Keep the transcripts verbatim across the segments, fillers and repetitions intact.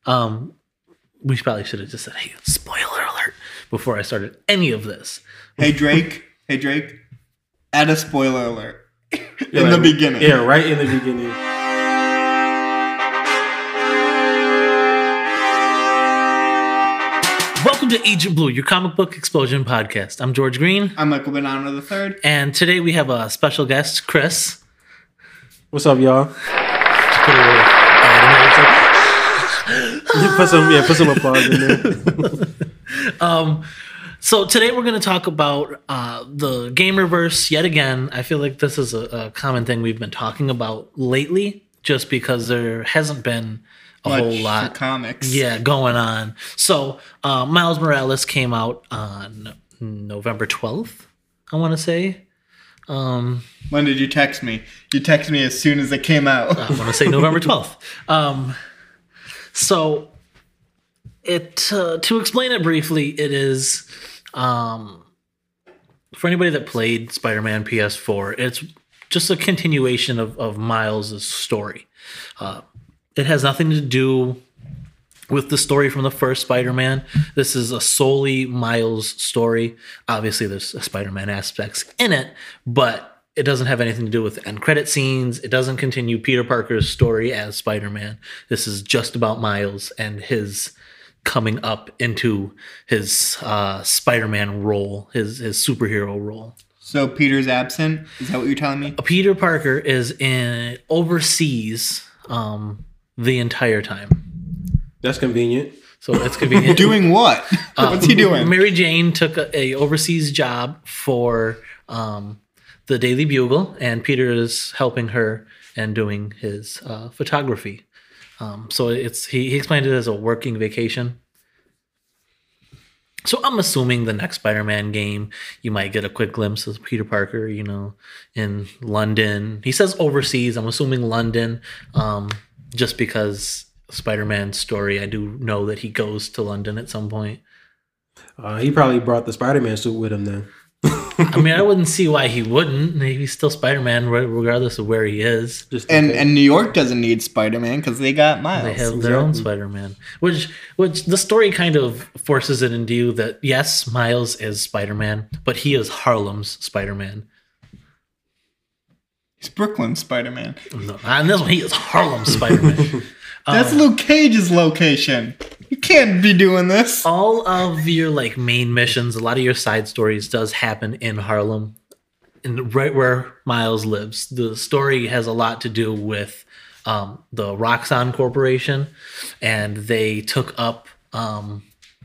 Um, we probably should have just said, "Hey, spoiler alert!" before I started any of this. Hey Drake, hey Drake, add a spoiler alert in yeah, the right, beginning. Yeah, right in the beginning. Welcome to Agent Blue, your comic book explosion podcast. I'm George Green. I'm Michael Bonanno the third. And today we have a special guest, Chris. What's up, y'all? Put a little ad in there. put some, yeah, put some applause in there. um, so today we're going to talk about uh, the Gamerverse yet again. I feel like this is a, a common thing we've been talking about lately, just because there hasn't been a Much whole lot comics. Yeah, going on. So uh, Miles Morales came out on November twelfth, I want to say. Um, when did you text me? You texted me as soon as it came out. I want to say November twelfth. Um, so it uh, to explain it briefly, it is um, for anybody that played Spider-Man P S four, it's just a continuation of, of Miles' story. Uh, it has nothing to do with the story from the first Spider-Man. This is a solely Miles story. Obviously, there's Spider-Man aspects in it, but it doesn't have anything to do with end credit scenes. It doesn't continue Peter Parker's story as Spider-Man. This is just about Miles and his coming up into his uh, Spider-Man role, his his superhero role. So Peter's absent? Is that what you're telling me? Peter Parker is in overseas um, the entire time. That's convenient. So it's convenient. Doing what? Uh, What's he doing? Mary Jane took a, a overseas job for um, the Daily Bugle, and Peter is helping her and doing his uh, photography. Um, so it's he, he explained it as a working vacation. So I'm assuming the next Spider-Man game, you might get a quick glimpse of Peter Parker, you know, in London. He says overseas. I'm assuming London, um, just because Spider-Man's story, I do know that he goes to London at some point. Uh, he probably brought the Spider-Man suit with him then. I mean, I wouldn't see why he wouldn't. He's still Spider-Man regardless of where he is. Just and okay. and New York doesn't need Spider-Man because they got Miles. They have their own Spider-Man, which which the story kind of forces it into you that yes, Miles is Spider-Man, but he is Harlem's Spider-Man. He's Brooklyn Spider-Man. No, and this one he is Harlem Spider-Man. That's um, Luke Cage's location. You can't be doing this. All of your like main missions, a lot of your side stories does happen in Harlem, in right where Miles lives. The story has a lot to do with um, the Roxxon Corporation, and they took up, um,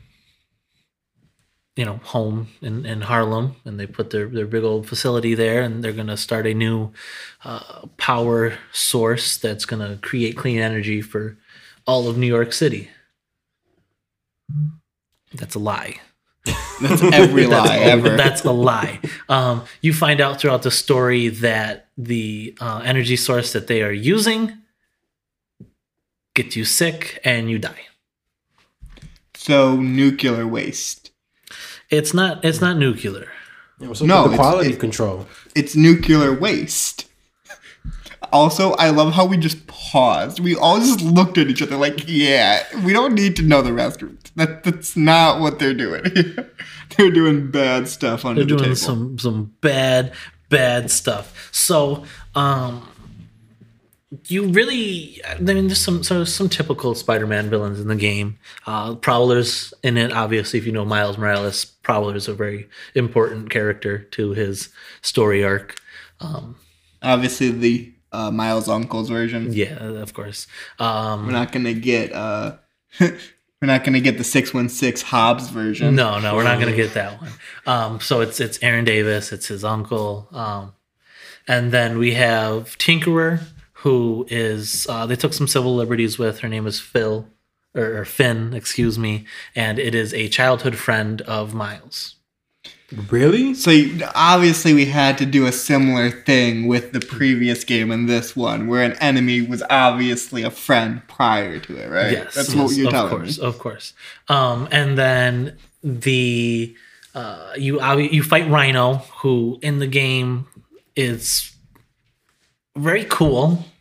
you know, home in, in Harlem, and they put their, their big old facility there, and they're going to start a new uh, power source that's going to create clean energy for all of New York City. That's a lie. That's every lie that's, ever. That's a lie. Um, you find out throughout the story that the uh, energy source that they are using gets you sick and you die. So nuclear waste. It's not. It's not nuclear. Yeah, so no, the quality it's, control. It's nuclear waste. Also, I love how we just paused. We all just looked at each other like, yeah, we don't need to know the rest. That, that's not what they're doing. They're doing bad stuff under They're the doing table. some some bad bad stuff. So, um, you really, I mean, there's some so some typical Spider-Man villains in the game. Uh, Prowler's in it, obviously. If you know Miles Morales, Prowler's a very important character to his story arc. Um, Obviously, the uh, Miles Uncle's version. Yeah, of course. Um, we're not gonna get uh, we're not gonna get the six one six Hobbs version. No, no, we're not gonna get that one. Um, so it's it's Aaron Davis, it's his uncle, um, and then we have Tinkerer, who is uh, they took some civil liberties with. Her name is Phil or, or Finn, excuse me, and it is a childhood friend of Miles. Really? So obviously we had to do a similar thing with the previous game and this one, where an enemy was obviously a friend prior to it, right? Yes, that's yes, what you're of telling course, me. Of course, um, and then the uh, you you fight Rhino, who in the game is very cool.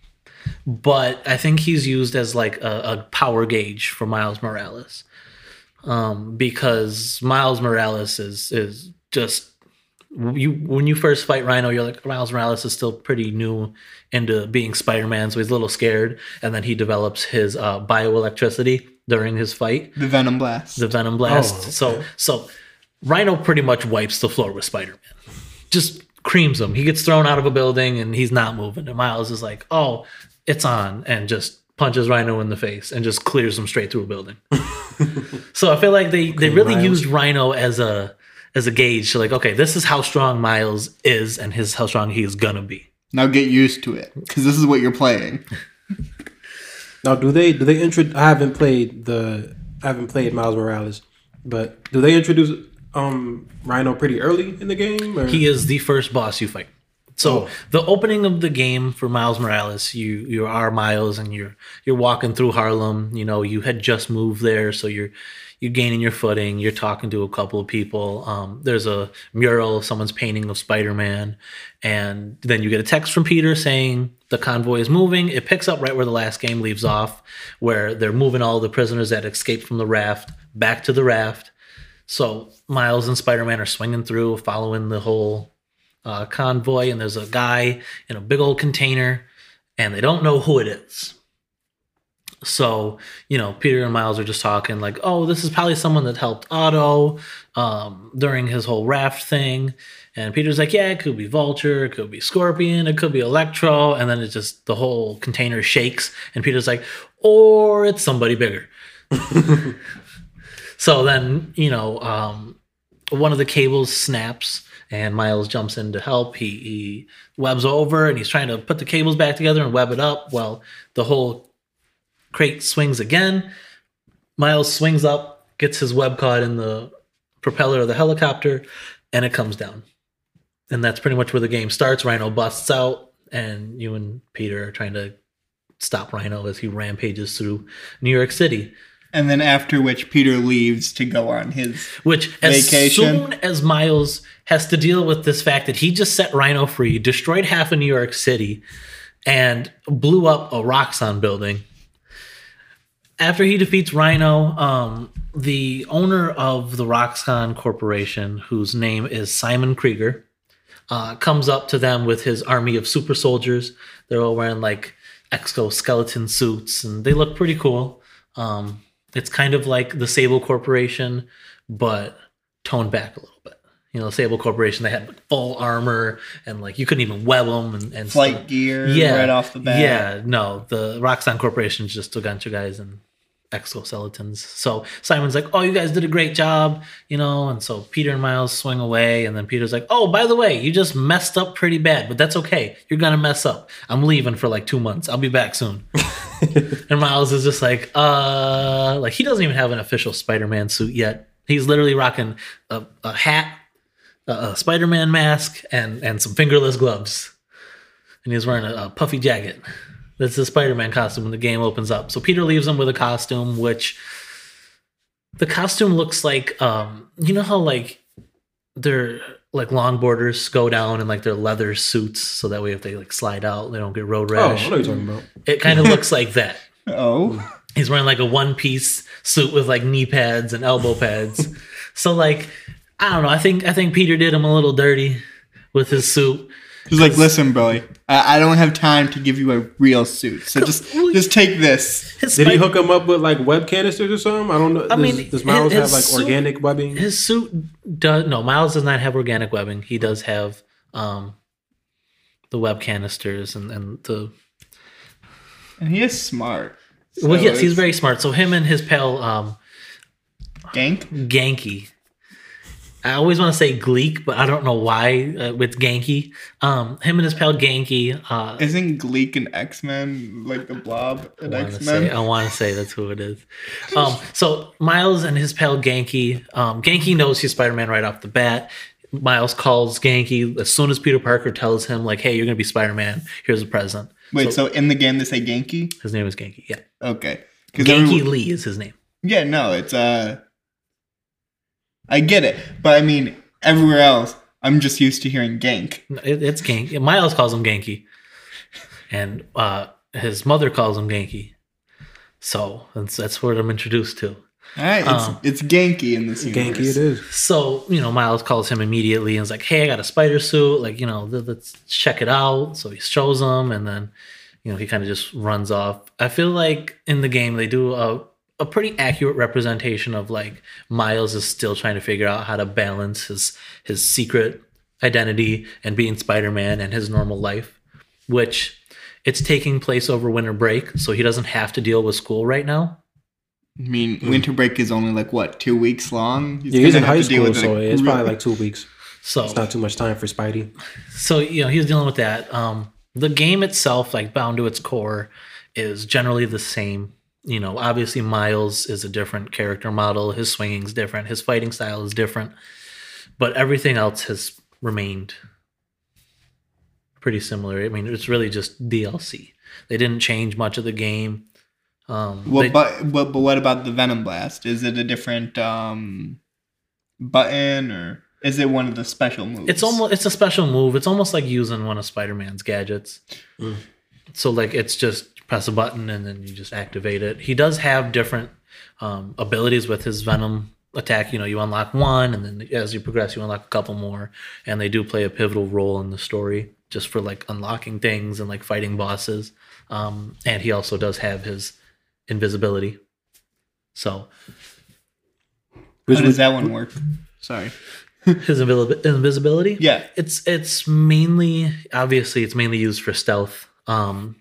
but I think he's used as like a, a power gauge for Miles Morales, um, because Miles Morales is is just you when you first fight Rhino, you're like Miles Morales is still pretty new into being Spider-Man, so he's a little scared, and then he develops his uh, bioelectricity during his fight, The Venom Blast. the Venom Blast. Oh, okay. So so Rhino pretty much wipes the floor with Spider-Man, just creams him. He gets thrown out of a building and he's not moving, and Miles is like, "Oh, it's on," and just punches Rhino in the face and just clears him straight through a building. So I feel like they, they really Miles. used Rhino as a as a gauge to like, okay, this is how strong Miles is and his how strong he is gonna be. Now get used to it, because this is what you're playing. Now, do they do they intro? I haven't played the I haven't played Miles Morales, but do they introduce um Rhino pretty early in the game? Or? He is the first boss you fight. So Oh. the opening of the game for Miles Morales, you you are Miles and you're you're walking through Harlem. You know, you had just moved there, so you're you're gaining your footing. You're talking to a couple of people. Um, there's a mural, someone's painting of Spider-Man, and then you get a text from Peter saying the convoy is moving. It picks up right where the last game leaves off, where they're moving all the prisoners that escaped from the raft back to the raft. So Miles and Spider-Man are swinging through, following the whole uh, convoy, and there's a guy in a big old container, and they don't know who it is. So, you know, Peter and Miles are just talking like, oh, this is probably someone that helped Otto um, during his whole raft thing. And Peter's like, yeah, it could be Vulture, it could be Scorpion, it could be Electro. And then it just, the whole container shakes. And Peter's like, or it's somebody bigger. So then, you know, um, one of the cables snaps and Miles jumps in to help. He, he webs over and he's trying to put the cables back together and web it up. Well, the whole crate swings again. Miles swings up, gets his web caught in the propeller of the helicopter, and it comes down. And that's pretty much where the game starts. Rhino busts out, and you and Peter are trying to stop Rhino as he rampages through New York City. And then after which Peter leaves to go on his Which, as vacation. soon as Miles has to deal with this fact that he just set Rhino free, destroyed half of New York City, and blew up a Roxxon building. After he defeats Rhino, um, the owner of the Roxxon Corporation, whose name is Simon Krieger, uh, comes up to them with his army of super soldiers. They're all wearing like exoskeleton suits, and they look pretty cool. Um, it's kind of like the Sable Corporation, but toned back a little bit. You know, the Sable Corporation, they had like full armor, and like you couldn't even web them and, and flight stuff. gear Yeah, right off the bat. Yeah, no, the Roxxon Corporation is just a bunch of guys in exoskeletons. So Simon's like, oh, you guys did a great job, you know, and so Peter and Miles swing away, and then Peter's like, oh, by the way, you just messed up pretty bad, but that's okay. You're gonna mess up. I'm leaving for like two months. I'll be back soon. And Miles is just like, uh, like he doesn't even have an official Spider-Man suit yet. He's literally rocking a, a hat, a, a Spider-Man mask, and and some fingerless gloves, and he's wearing a, a puffy jacket. That's the Spider-Man costume when the game opens up. So Peter leaves him with a costume, which the costume looks like, um, you know how like their like longboarders go down in like their leather suits, so that way if they like slide out, they don't get road Oh, I rash. know what you're talking about. It kind of looks like that. Oh. He's wearing like a one-piece suit with like knee pads and elbow pads. So like, I don't know. I think I think Peter did him a little dirty with his suit. He's like, listen, Billy, I, I don't have time to give you a real suit, so just just take this. His Did he Spike- hook him up with like web canisters or something? I don't know. I does, mean, does Miles his have like suit- organic webbing? His suit does no. Miles does not have organic webbing. He does have um, the web canisters and, and the. And he is smart. Well, So yes, he's it's very smart. So him and his pal um, Gank. Genki. I always want to say Gleek, but I don't know why uh, with Genki. Um, him and his pal Genki. Uh, Isn't Gleek an X-Men, like the Blob in I wanna X-Men? say- I want to say that's who it is. Um, so Miles and his pal Genki. Um, Genki knows he's Spider-Man right off the bat. Miles calls Genki as soon as Peter Parker tells him, like, hey, you're going to be Spider-Man. Here's a present. Wait, so, in the game they say Genki? His name is Genki. Yeah. Okay. 'Cause Genki every- Lee is his name. Yeah, no, it's uh I get it, but I mean everywhere else I'm just used to hearing Gank. No, It, it's Genki. Miles calls him Genki. And uh, his mother calls him Genki. So that's that's what I'm introduced to. All right, it's, Um, it's Genki in this universe. Genki it is. So, you know, Miles calls him immediately and is like, hey, I got a spider suit. Like, you know, th- let's check it out. So he shows him and then, you know, he kind of just runs off. I feel like in the game, they do a, a pretty accurate representation of like Miles is still trying to figure out how to balance his, his secret identity and being Spider-Man and his normal life, which it's taking place over winter break. So he doesn't have to deal with school right now. I mean, winter break is only like what, two weeks long? Yeah, he's in gonna have high to deal school, with it, so like, it's real- probably like two weeks. So It's not too much time for Spidey. So, you know, he's dealing with that. Um, the game itself, like bound to its core, is generally the same. You know, obviously Miles is a different character model. His swinging's different. His fighting style is different. But everything else has remained pretty similar. I mean, it's really just D L C. They didn't change much of the game. Um, Well, they- but, but but what about the Venom Blast? Is it a different um, button or is it one of the special moves? It's almost it's a special move. It's almost like using one of Spider-Man's gadgets. Mm. So like it's just press a button and then you just activate it. He does have different um, abilities with his Venom attack. You know, you unlock one and then as you progress you unlock a couple more, and they do play a pivotal role in the story just for like unlocking things and like fighting bosses. Um, and he also does have his invisibility. So How does that one work? Sorry. his invil- invisibility. Yeah. It's it's mainly obviously it's mainly used for stealth. Um,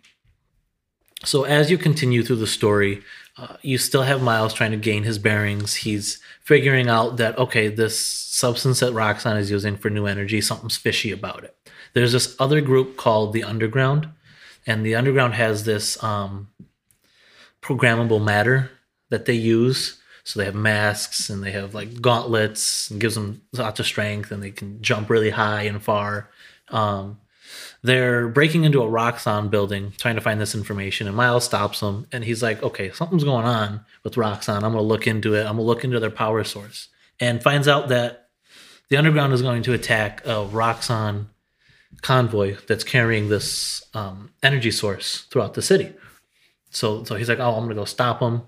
so as you continue through the story, uh, you still have Miles trying to gain his bearings. He's figuring out that okay, this substance that Roxxon is using for new energy, something's fishy about it. There's this other group called the Underground, and the Underground has this um, programmable matter that they use. So they have masks and they have like gauntlets and gives them lots of strength and they can jump really high and far. Um, they're breaking into a Roxxon building trying to find this information, and Miles stops them and he's like, okay, something's going on with Roxxon. I'm going to look into it. I'm going to look into their power source, and finds out that the Underground is going to attack a Roxxon convoy that's carrying this um, energy source throughout the city. So, so he's like, oh, I'm going to go stop them.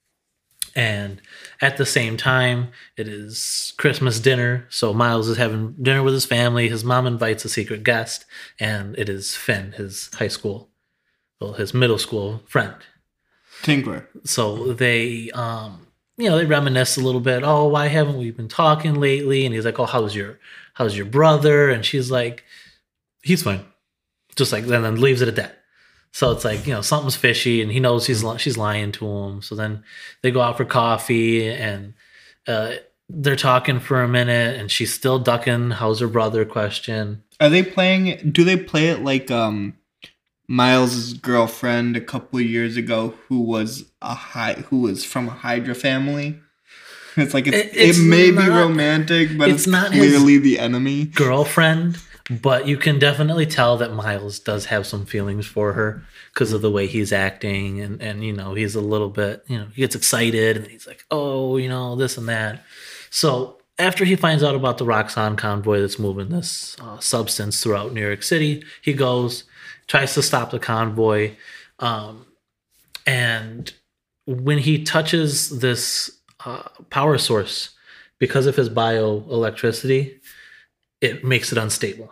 And at the same time, it is Christmas dinner. So Miles is having dinner with his family. His mom invites a secret guest, and it is Finn, his high school, well, his middle school friend. Tinkler. So they, um, you know, they reminisce a little bit. Oh, why haven't we been talking lately? And he's like, oh, how's your, how's your brother? And she's like, he's fine. Just like, and then leaves it at that. So it's like, you know, something's fishy, and he knows she's she's lying to him. So then they go out for coffee, and uh, they're talking for a minute, and she's still ducking how's her brother question. Are they playing? Do they play it like um, Miles' girlfriend a couple of years ago, who was a high, who was from a Hydra family? It's like it's, It- it's it may be not- romantic, but it's it's, not his- clearly the enemy. Girlfriend, but you can definitely tell that Miles does have some feelings for her because of the way he's acting, and and you know he's a little bit, you know, he gets excited and he's like, oh, you know, this and that. So after he finds out about the Roxxon convoy that's moving this uh, substance throughout New York City, he goes, tries to stop the convoy, um, and when he touches this uh, power source, because of his bioelectricity, it makes it unstable.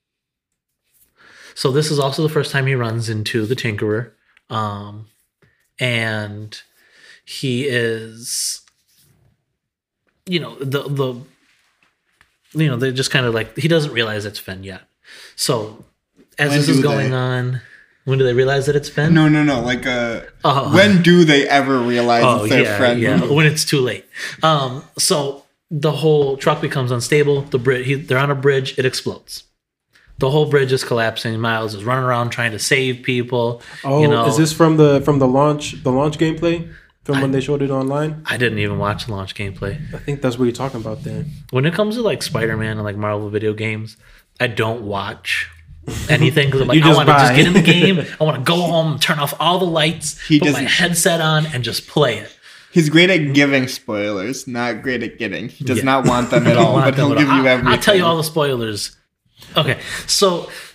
So this is also the first time he runs into the Tinkerer. Um, and he is, you know, the, the, you know, they just kind of like, he doesn't realize it's Finn yet. So as When this is do going they? on, when do they realize that it's Finn? No, no, no. Like, uh, Oh. when do they ever realize Oh it's their yeah, friend? yeah. When it's too late. Um, so the whole truck becomes unstable. The bridge, he, they're on a bridge. It explodes. The whole bridge is collapsing. Miles is running around trying to save people. Oh, you know, is this from the from the launch the launch gameplay from when they showed it online? I didn't even watch the launch gameplay. I think that's what you're talking about then. When it comes to like Spider-Man and like Marvel video games, I don't watch anything because I'm like, You I just want to just buy. get in the game. I want to go home, turn off all the lights, He put my doesn't- headset on, and just play it. He's great at giving spoilers, not great at getting. He does Yeah. not want them at I don't all, want but them he'll at give all. you I'll- everything. I'll tell you all the spoilers. Okay, so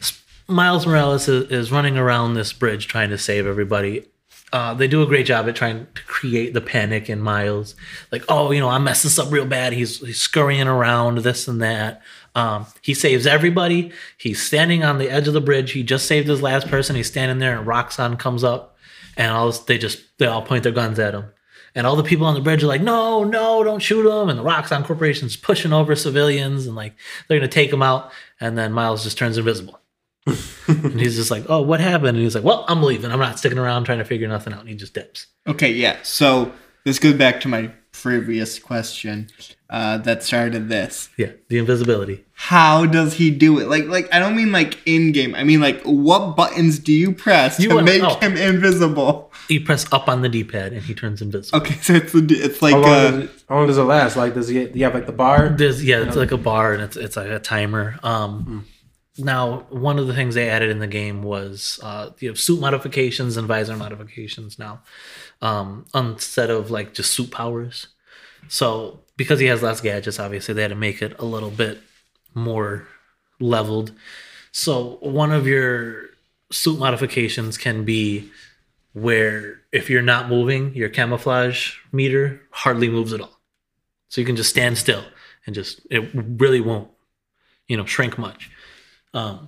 Miles Morales is, is running around this bridge trying to save everybody. Uh, they do a great job at trying to create the panic in Miles. Like, oh, you know, I messed this up real bad. He's, he's scurrying around, this and that. Um, he saves everybody. He's standing on the edge of the bridge. He just saved his last person. He's standing there, and Roxxon comes up, and all this, they just they all point their guns at him. And all the people on the bridge are like, no, no, don't shoot him. And the Roxxon Corporation's pushing over civilians, and like they're gonna take him out. And then Miles just turns invisible. And he's just like, oh, what happened? And he's like, well, I'm leaving. I'm not sticking around trying to figure nothing out. And he just dips. Okay, yeah. So this goes back to my previous question uh, that started this. Yeah, the invisibility. How does he do it? Like, like I don't mean like in game. I mean like, what buttons do you press You to want- make oh. him invisible? You press up on the D-pad, and he turns invisible. Okay, so it's it's like How long, uh, does it, how long does it last? Like, does he? Do you have like the bar? There's yeah, it's like a bar, and it's it's like a timer. Um, Now, one of the things they added in the game was uh, you have suit modifications and visor modifications now, um, instead of like just suit powers. So because he has less gadgets, obviously they had to make it a little bit more leveled. So one of your suit modifications can be where if you're not moving, your camouflage meter hardly moves at all. So you can just stand still and just it really won't, you know, shrink much. Um,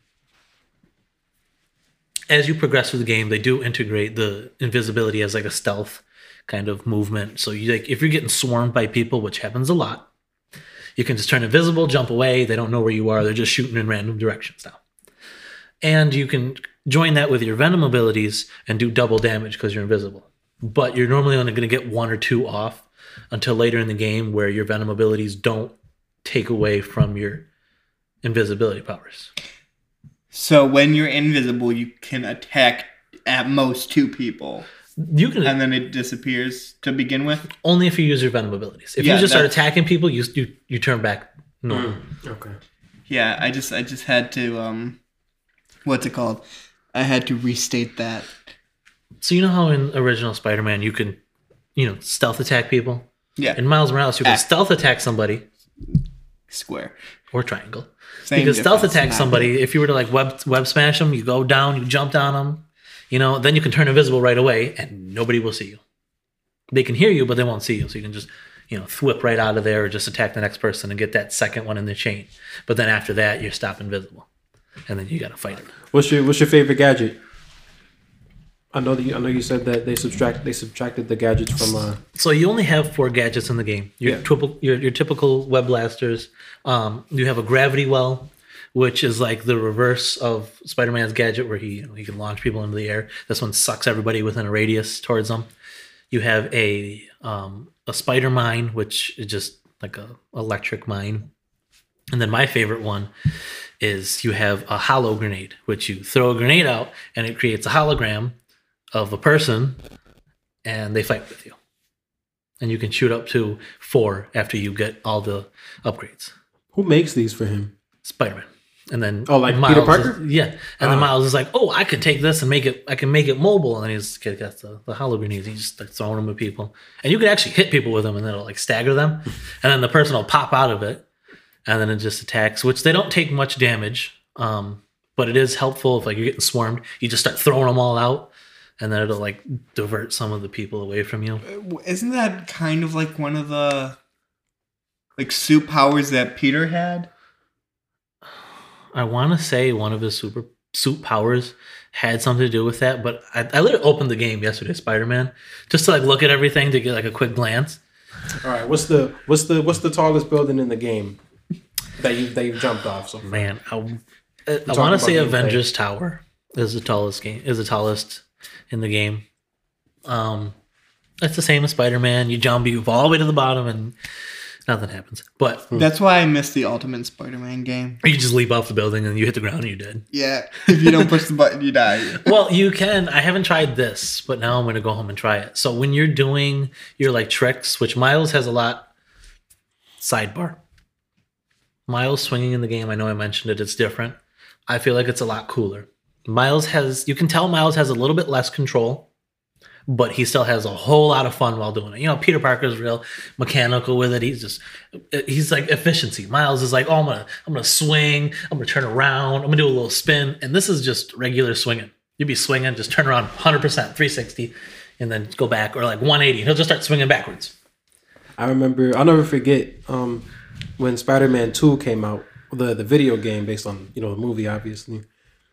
as you progress through the game, they do integrate the invisibility as like a stealth kind of movement. So you like if you're getting swarmed by people, which happens a lot, you can just turn invisible, jump away. They don't know where you are. They're just shooting in random directions now. And you can join that with your Venom abilities and do double damage because you're invisible. But you're normally only going to get one or two off until later in the game where your Venom abilities don't take away from your invisibility powers. so when you're invisible, you can attack at most two people, You can and then it disappears to begin with. only if you use your Venom abilities. If Yeah, you just start that's- attacking people, you you you turn back normal. Okay. Yeah, I just I just had to um, what's it called? I had to restate that. So you know how in original Spider-Man you can, you know, stealth attack people? Yeah, In Miles Morales, you can Ah. stealth attack somebody square. or triangle. Same you can stealth difference, attack not- somebody. If you were to like web web smash them, you go down, you jump down them, you know, then you can turn invisible right away and nobody will see you. They can hear you, but they won't see you. So you can just, you know, thwip right out of there or just attack the next person and get that second one in the chain. But then after that, you're stop invisible. And then you got to fight it. What's your What's your favorite gadget? I know that you, I know you said that they subtract they subtracted the gadgets from. Uh, So you only have four gadgets in the game. Your Yeah. triple, your, your typical web blasters. Um, you have a gravity well, which is like the reverse of Spider-Man's gadget, where he you know, he can launch people into the air. This one sucks everybody within a radius towards them. You have a um, a spider mine, which is just like a electric mine. And then my favorite one is you have a hollow grenade, which you throw a grenade out and it creates a hologram of a person and they fight with you. And you can shoot up to four after you get all the upgrades. who makes these for him? Spider-Man. And then Oh, like Miles Peter Parker? is- yeah. And then Ah. Miles is like, oh, I can take this and make it, I can make it mobile. And then he's got the, the hollow grenades. He's just like throwing them at people. And you can actually hit people with them and then it'll like stagger them. And then the person will pop out of it. And then it just attacks, which they don't take much damage. Um, but it is helpful if like you're getting swarmed. You just start throwing them all out. And then it'll like divert some of the people away from you. Isn't that kind of like one of the like suit powers that Peter had? I want to say one of his super suit powers had something to do with that, but I, I literally opened the game yesterday, Spider-Man, just to like look at everything to get like a quick glance. All right, what's the what's the what's the tallest building in the game that you that you've jumped off? So Man, I, I, I talking want to say about gameplay. Avengers Tower is the tallest game is the tallest in the game. Um, it's the same as Spider-Man. You jump, you fall all the way to the bottom, and nothing happens. But That's why I missed the Ultimate Spider-Man game. you just leap off the building and you hit the ground and you're dead. Yeah, if you don't push the button, you die. Well, you can. I haven't tried this, but now I'm going to go home and try it. So when you're doing your like tricks, which Miles has a lot, sidebar. Miles swinging in the game, I know I mentioned it, it's different. I feel like it's a lot cooler. Miles has, you can tell Miles has a little bit less control, but he still has a whole lot of fun while doing it. You know, Peter Parker's real mechanical with it. He's just he's like efficiency. Miles is like, oh, I'm gonna I'm gonna swing. I'm gonna turn around. I'm gonna do a little spin. And this is just regular swinging. You'd be swinging, just turn around one hundred percent, three sixty, and then go back, or like one eighty. He'll just start swinging backwards. I remember, I'll never forget um, when Spider-Man two came out, the, the video game based on, you know, the movie, obviously.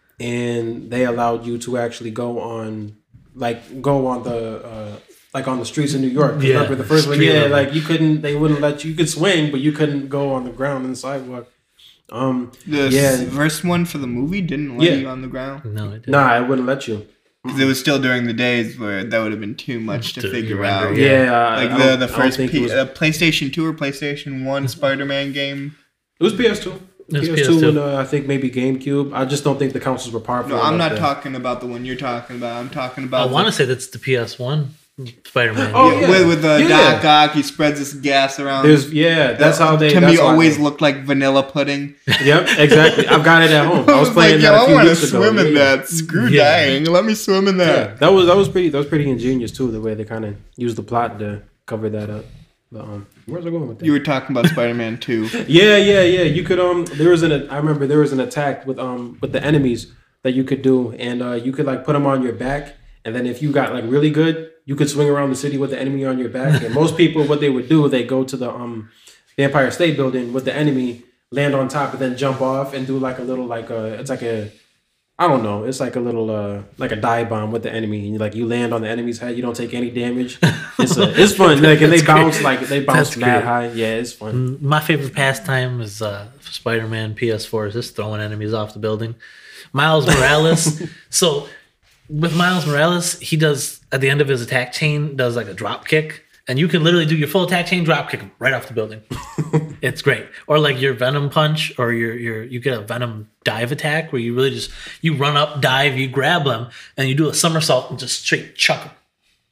And they allowed you to actually go on, like, go on the, uh, like on the streets of New York. Yeah, remember the first one? street Yeah, level. like you couldn't, they wouldn't let you, you could swing, but you couldn't go on the ground and the sidewalk. Um, The yeah. first one for the movie didn't let Yeah. you on the ground. No, it didn't. Nah, it wouldn't let you. Because it was still during the days where that would have been too much to To figure render, out. Yeah. Yeah, I- Like I the, don't- the I don't first think P- it was, uh, PlayStation two or PlayStation one Spider-Man game. it was P S two. It was P S two, P S two. and uh, I think maybe GameCube. I just don't think the consoles were powerful. No, I'm enough not to- talking about the one you're talking about. I'm talking I about want to the, say that's the P S one Spider-Man. Oh, yeah, yeah. with, with the Yeah. Doc Ock. He spreads this gas around. There's yeah, that's That, how they. to that's me how always I, looked like vanilla pudding. Yep, exactly. I've got it at home. I I was was playing like, that yo, a I few want to weeks ago. swim in Yeah. that. Screw Yeah. dying. Let me swim in Yeah, that. that was that was pretty. That was pretty ingenious too. The way they kind of used the plot to cover that up. But, um, where's I going with that? You were talking about Spider-Man two. Yeah, yeah, yeah. You could um there was an I remember there was an attack with um with the enemies that you could do, and uh you could like put them on your back, and then if you got like really good, you could swing around the city with the enemy on your back. And most people, what they would do, they go to the um the Empire State Building with the enemy, land on top, and then jump off and do like a little like a it's like a I don't know. It's like a little, uh, like a dive bomb with the enemy. And like you land on the enemy's head, you don't take any damage. It's a, it's fun. Like and they That's bounce great. like they bounce That's mad great. high. Yeah, it's fun. My favorite pastime is uh, Spider-Man P S four is just throwing enemies off the building. Miles Morales. So with Miles Morales, he does at the end of his attack chain does like a drop kick, and you can literally do your full attack chain, drop kick him right off the building. It's great. Or like your Venom punch, or your your you get a Venom dive attack where you really just you run up, dive, you grab them, and you do a somersault and just straight chuck them.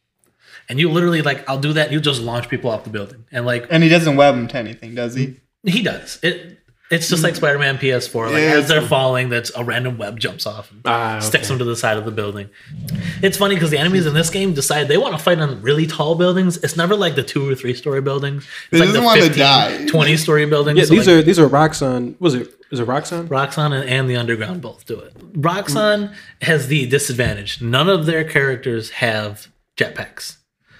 And you literally like I'll do that. You just launch people off the building, and like And he doesn't web them to anything, does he? he does it. It's just like Spider-Man P S four. Like Yeah, as they're it's- falling, that's a random web jumps off and Ah, okay. sticks them to the side of the building. It's funny because the enemies in this game decide they want to fight on really tall buildings. It's never like the two or three story buildings. It's They like doesn't the wanna fifteen, die. twenty story buildings. Yeah, So, these like, are these are Roxxon. Was it is it Roxxon? Roxxon and, and the Underground both do it. Roxxon has the disadvantage. None of their characters have jetpacks.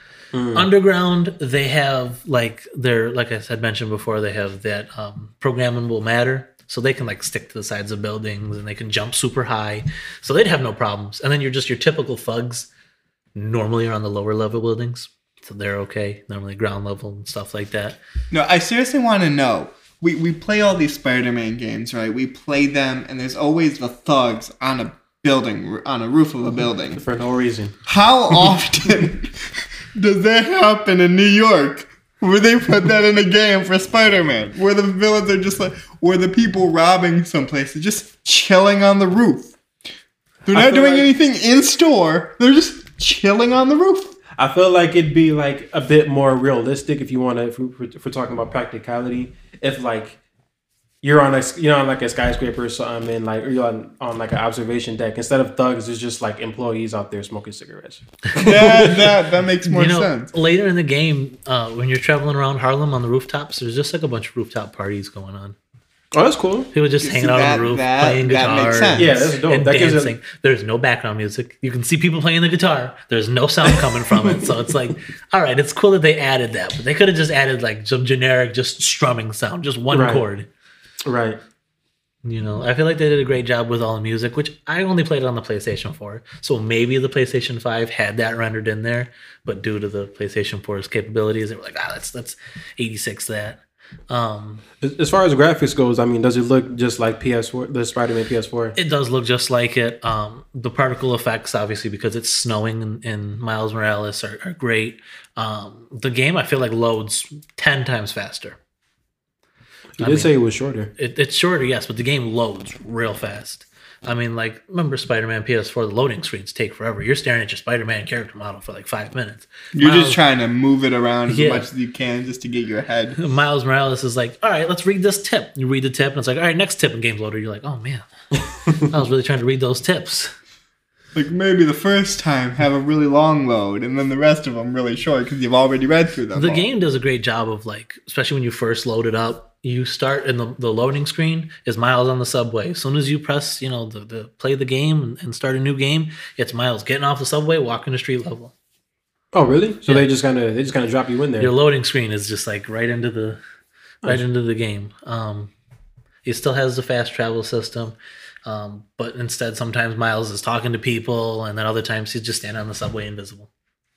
Underground, they have like their like I said mentioned before, they have that um, programmable matter, so they can like stick to the sides of buildings and they can jump super high, so they'd have no problems. And then you're just your typical thugs, normally are on the lower level buildings, so they're okay. Normally ground level and stuff like that. No, I seriously want to know. We we play all these Spider-Man games, right? We play them, and there's always the thugs on a building, on a roof of a building. For no reason. How often does that happen in New York? Where they put that in a game for Spider-Man, where the villains are just like, where the people robbing someplace are just chilling on the roof. They're I not feel doing like- anything in store. They're just chilling on the roof. I feel like it'd be like a bit more realistic if you want to. If, we, if we're talking about practicality, if like you're on a you're on like a skyscraper or something, and like or you're on, on like an observation deck, instead of thugs, there's just like employees out there smoking cigarettes. That that that makes more you know, sense. later in the game, uh, when you're traveling around Harlem on the rooftops, there's just like a bunch of rooftop parties going on. Oh, that's cool. People just See, hanging out that- on the roof, that- playing that guitar, makes sense. Yeah, that's dope. and That gives it- dancing. There's no background music. You can see people playing the guitar. There's no sound coming from it. So it's like, all right, it's cool that they added that, but they could have just added like some generic, just strumming sound, just one Right. chord. Right. You know, I feel like they did a great job with all the music, which I only played it on the PlayStation four. So maybe the PlayStation five had that rendered in there, but due to the PlayStation four's capabilities, they were like, ah, let's let's eighty-six that. Um, As as far as graphics goes, I mean, does it look just like P S four, the Spider-Man P S four? It does look just like it. Um, the particle effects, obviously, because it's snowing in, in Miles Morales, are, are great. Um, the game, I feel like, loads ten times faster. You I did mean- say it was shorter. It, it's shorter, yes, but the game loads real fast. I mean, like, remember Spider-Man P S four, the loading screens take forever. You're staring at your Spider-Man character model for like five minutes. You're Miles- just trying to move it around as Yeah. much as you can just to get your head. Miles Morales is like, all right, let's read this tip. You read the tip, and it's like, all right, next tip in Games Loader. You're like, oh, man. I was really trying to read those tips. Like maybe the first time have a really long load, and then the rest of them really short because you've already read through them. The all. game does a great job of like, especially when you first load it up. You start in the, the loading screen is Miles on the subway. As soon as you press, you know, the, the play the game and, and start a new game, it's Miles getting off the subway, walking to street level. Oh, really? So Yeah. they just kind of they just kind of drop you in there. Your loading screen is just like right into the right Nice. into the game. Um, it still has the fast travel system, um, but instead sometimes Miles is talking to people, and then other times he's just standing on the subway invisible.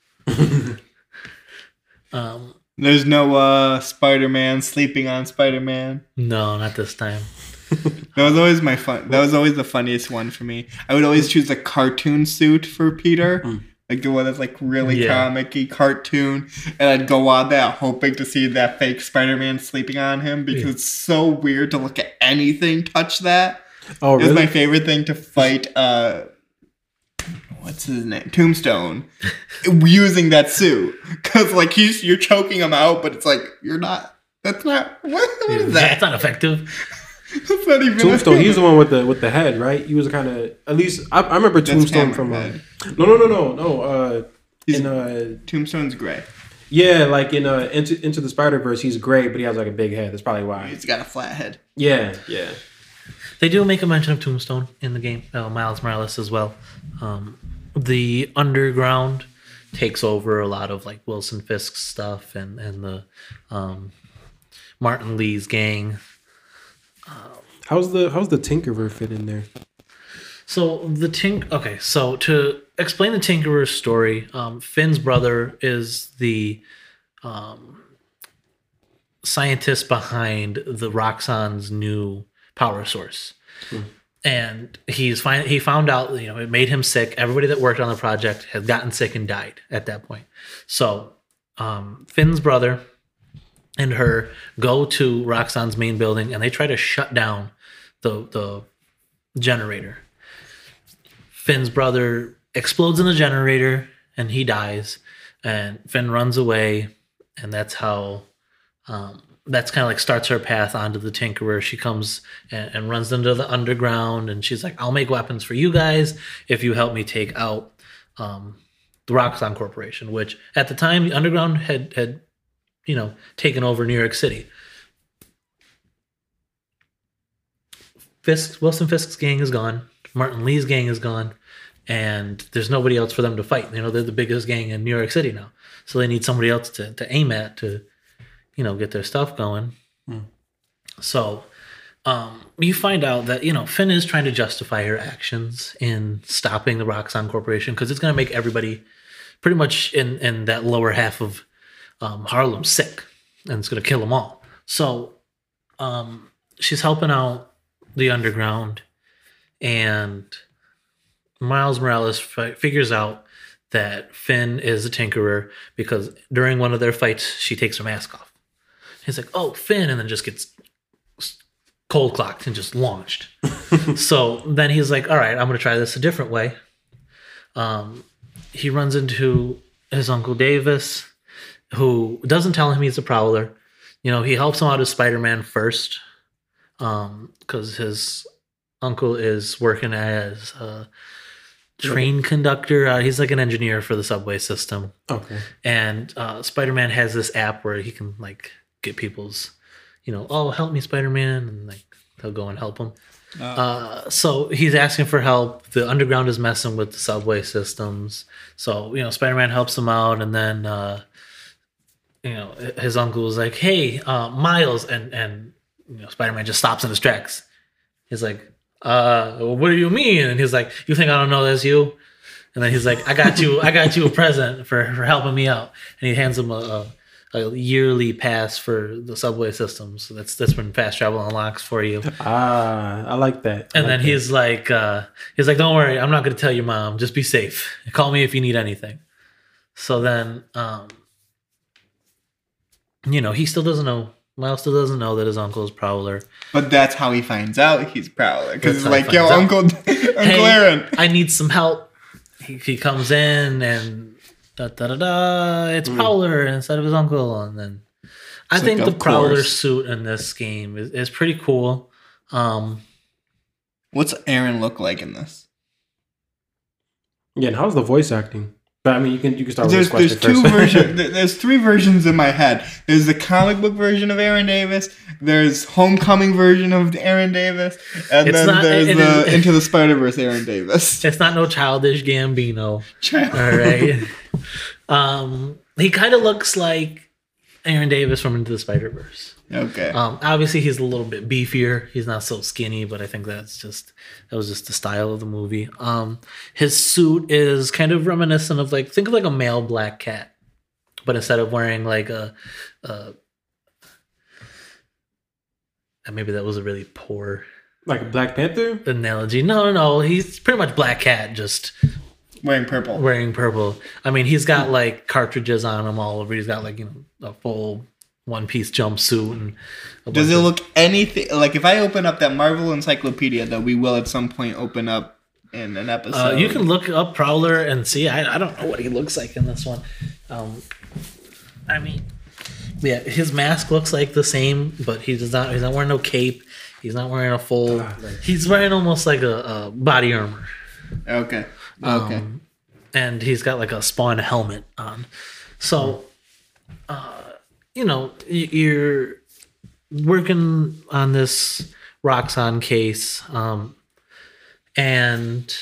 um, There's no uh, Spider-Man sleeping on Spider-Man. no, not this time. That was always my fun. That was always the funniest one for me. I would always choose a cartoon suit for Peter, Mm. like the one that's like really Yeah. comic-y cartoon, and I'd go on that hoping to see that fake Spider-Man sleeping on him because Yeah. it's so weird to look at anything touch that. Oh, It was really? my favorite thing to fight. Uh, what's his name? Tombstone, using that suit because like he's you're choking him out, but it's like you're not. That's not what, what is That's that? not effective. That's not even. Tombstone. He's the one with the with the head, right? He was kind of at least I, I remember Tombstone from. Uh, Hammerhead. no, no, no, no, no. Uh, He's- in uh, Tombstone's gray. yeah, like in uh, into into the Spider Verse, he's gray, but he has like a big head. That's probably why. He's got a flat head. Yeah, yeah. They do make a mention of Tombstone in the game, uh, Miles Morales as well. Um, the underground takes over a lot of like Wilson Fisk's stuff and and the um, Martin Lee's gang. How's the how's the Tinkerer fit in there? So the Tink. Okay, so to explain the Tinkerer's story, um, Finn's brother is the um, scientist behind the Roxxon's new power source, and he's find, he found out you know it made him sick. Everybody that worked on the project had gotten sick and died at that point. So um, Finn's brother and her go to Roxxon's main building, and they try to shut down the the generator. Finn's brother explodes in the generator and he dies, and Finn runs away, and that's how um, that's kind of like starts her path onto the Tinkerer. She comes and, and runs into the underground, and she's like, "I'll make weapons for you guys if you help me take out um, the Roxxon Corporation," which at the time the underground had had you know taken over New York City. Fisk, Wilson Fisk's gang is gone. Martin Lee's gang is gone, and there's nobody else for them to fight. You know, they're the biggest gang in New York City now, so they need somebody else to, to aim at to, you know, get their stuff going. Hmm. So, um, you find out that you know Finn is trying to justify her actions in stopping the Roxxon Corporation because it's going to make everybody, pretty much in in that lower half of um, Harlem, sick, and it's going to kill them all. So, um, she's helping out the underground. And Miles Morales fi- figures out that Finn is a Tinkerer because during one of their fights, she takes her mask off. He's like, "Oh, Finn," and then just gets cold clocked and just launched. So then he's like, "All right, I'm going to try this a different way." Um, he runs into his Uncle Davis, who doesn't tell him he's a Prowler. You know, he helps him out as Spider-Man first because his uncle is working as a train conductor. Uh, he's like an engineer for the subway system. Okay. And uh, Spider-Man has this app where he can like get people's, you know, "Oh, help me, Spider-Man," and like they'll go and help him. Uh, Uh, so he's asking for help. The underground is messing with the subway systems. So, you know, Spider-Man helps him out, and then uh, you know, his uncle is like, "Hey, uh, Miles," and and you know, Spider-Man just stops in his tracks. He's like, uh, "What do you mean?" And he's like, "You think I don't know that's you?" And then he's like, "I got you, I got you a present for, for helping me out." And he hands him a, a, a yearly pass for the subway system. So that's that's when fast travel unlocks for you. Ah, I like that. I And like then that. he's like, uh, he's like, "Don't worry, I'm not going to tell your mom. Just be safe. Call me if you need anything." So then, um, you know, he still doesn't know. Miles still doesn't know that his uncle is Prowler. but that's how he finds out he's Prowler. Because That's it's how he like, yo, finds Uncle, Uncle Hey, Aaron. I need some help. He, he comes in and da da da da. It's Prowler instead of his uncle, and then I It's think like, the of Prowler course. suit in this game is, is pretty cool. Um, What's Aaron look like in this? Yeah, and how's the voice acting? But I mean, you can you can start There's with this there's question two first. versions. There's three versions in my head. There's the comic book version of Aaron Davis. There's Homecoming version of Aaron Davis, and It's then not- there's it the is- Into the Spider Verse Aaron Davis. It's not no childish Gambino. Child. All right. um, he kind of looks like Aaron Davis from Into the Spider Verse. Okay. Um, obviously, he's a little bit beefier. He's not so skinny, but I think that's just that was just the style of the movie. Um, his suit is kind of reminiscent of like think of like a male Black Cat, but instead of wearing like a, a and maybe that was a really poor Like Black Panther. analogy. No, no, no. He's pretty much Black Cat, just Wearing purple. wearing purple. I mean, he's got like cartridges on him all over. He's got like you know a full one piece jumpsuit and. a Does bunch it of- look anything like if I open up that Marvel Encyclopedia that we will at some point open up in an episode? Uh, you can look up Prowler and see. I, I don't know what he looks like in this one. Um, I mean, yeah, his mask looks like the same, but he does not. He's not wearing no cape. He's not wearing a full. Ah, nice. He's wearing almost like a, a body armor, Okay. Okay. um, and he's got like a Spawn helmet on. So, uh, you know, y- you're working on this Roxxon case, um, and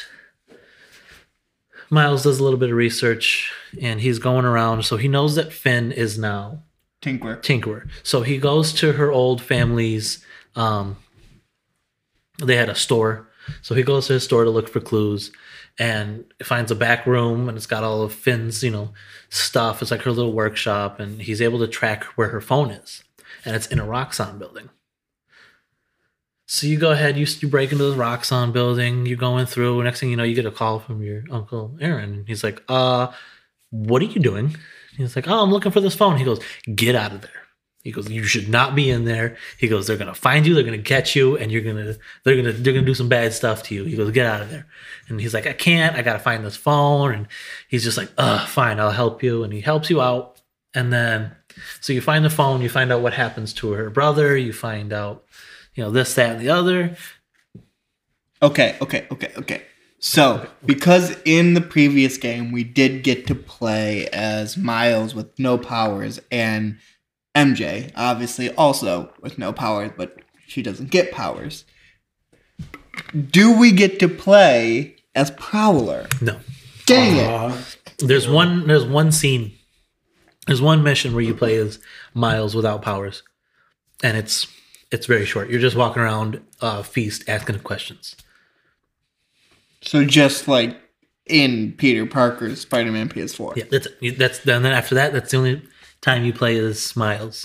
Miles does a little bit of research, and he's going around. So he knows that Finn is now Tinker. Tinkerer. So he goes to her old family's. Um, they had a store, so he goes to his store to look for clues, and finds a back room, and it's got all of Finn's, you know, stuff. It's like her little workshop, and he's able to track where her phone is, and it's in a Roxxon building. So you go ahead, you, you break into the Roxxon building, you're going through, next thing you know, you get a call from your Uncle Aaron. And he's like, uh, what are you doing? He's like, oh, I'm looking for this phone. He goes, get out of there. He goes, you should not be in there. He goes, they're gonna find you, they're gonna get you, and you're gonna they're gonna they're gonna do some bad stuff to you. He goes, get out of there. And he's like, I can't, I gotta find this phone. And he's just like, uh, fine, I'll help you. And he helps you out. And then so you find the phone, you find out what happens to her brother, you find out, you know, this, that, and the other. Okay, okay, okay, okay. So, because in the previous game we did get to play as Miles with no powers and M J, obviously also with no powers, but she doesn't get powers. Do we get to play as Prowler? No. Dang it. Uh, There's one there's one scene. There's one mission where you play as Miles without powers. And it's it's very short. You're just walking around uh Feast asking questions. So just like in Peter Parker's Spider-Man P S four. Yeah, that's that's and then after that, that's the only time you play as Miles.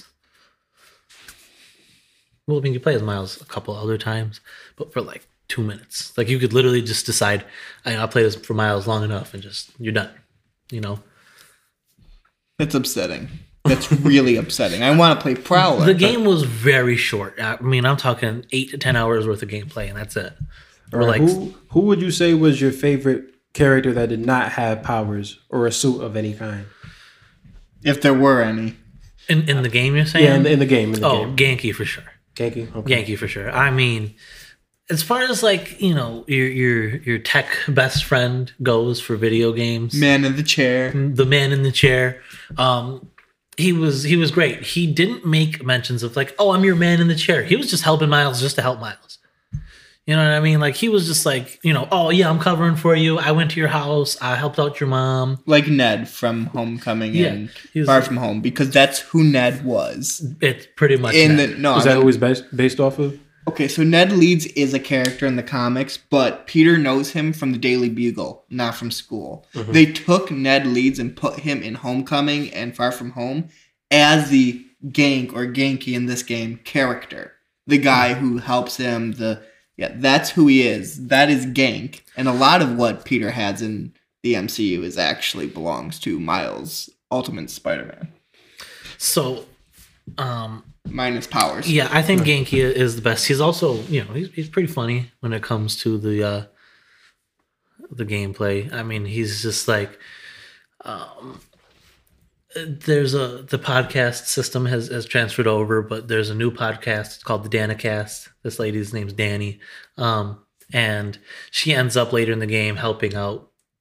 Well, I mean, you play as Miles a couple other times, but for like two minutes. Like you could literally just decide, I, I'll play this for Miles long enough, and just you're done. You know, That's upsetting. That's really upsetting. I want to play Prowler. the game was very short. I mean, I'm talking eight to ten hours worth of gameplay, and that's it. Or all right, like who who would you say was your favorite character that did not have powers or a suit of any kind? If there were any. in, in the game, you're saying? Yeah, in the, in the game. In the oh, game. Genki for sure. Genki. Okay. Genki for sure. I mean, as far as like you know, your your your tech best friend goes for video games, Man in the chair. the man in the chair, um, he was he was great. He didn't make mentions of like, oh, I'm your man in the chair. He was just helping Miles just to help Miles. You know what I mean? Like he was just like, you know, oh yeah, I'm covering for you. I went to your house. I helped out your mom. Like Ned from Homecoming Yeah, and he was- Far From Home, because that's who Ned was. It's pretty much In that. the no, Is I that mean- who he's based based off of? okay, so Ned Leeds is a character in the comics, but Peter knows him from the Daily Bugle, not from school. Mm-hmm. They took Ned Leeds and put him in Homecoming and Far From Home as the Gank or Genki in this game character, the guy who helps him. The yeah, that's who he is. That is Gank, and a lot of what Peter has in the M C U is actually belongs to Miles Ultimate Spider-Man, So, um, minus powers. yeah, I think Genki is the best. He's also, you know, he's he's pretty funny when it comes to the uh, the gameplay. I mean, he's just like, um, there's a the podcast system has has transferred over, but there's a new podcast. It's called the Danicast. This lady's name's Danny, um, and she ends up later in the game helping out